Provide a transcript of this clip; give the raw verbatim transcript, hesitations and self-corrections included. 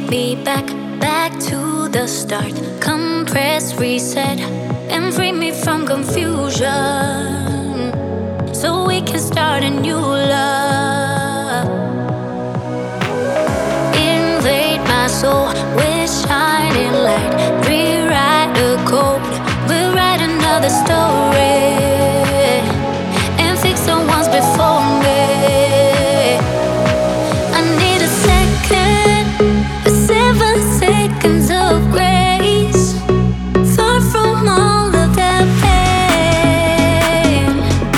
me back, back to the start. Compress, reset, and free me from confusion, so we can start a new